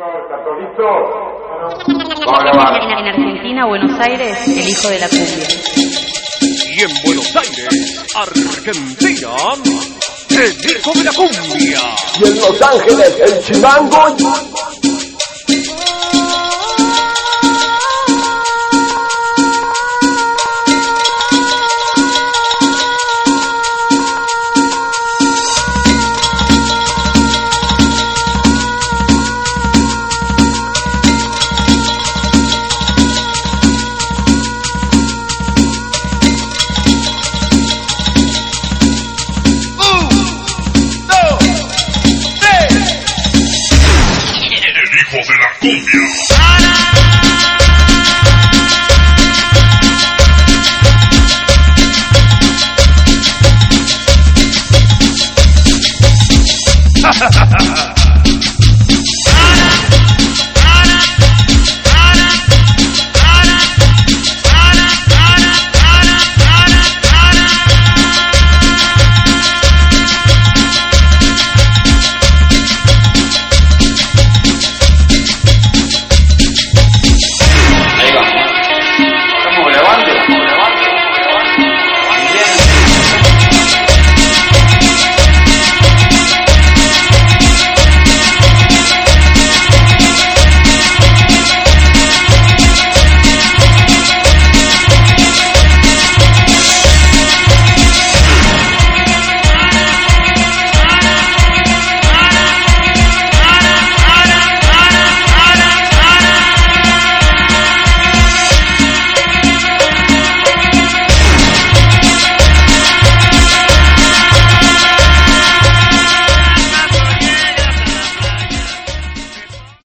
En Argentina, Buenos Aires, el hijo de la cumbia. Y en Buenos Aires, Argentina, el hijo de la cumbia. Y en Los Ángeles, el chimango. De la cumbia.